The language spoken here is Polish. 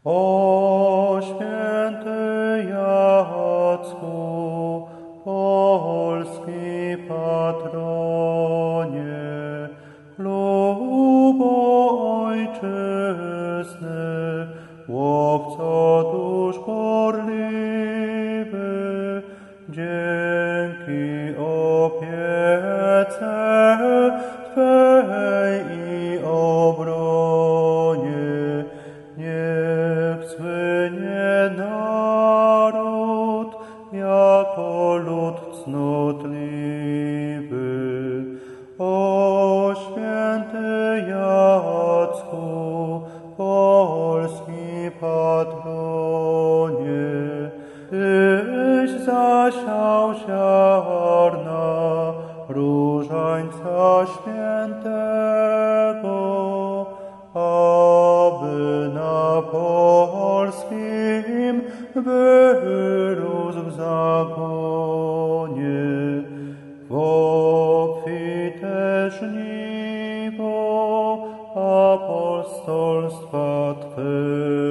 O święty Jacku, Polski patronie, lubo ojczyzny, łowco dusz gorliwy, dzięki opiece Twej i obronie, niech słynie naród jako lud cnotliwy. O święty Jacku, Polski patronie, Tyś zasiał ziarna różańca świętego, aby na polskim wyrósł w zagonie. W obfite żniwo apostolstwa Twego.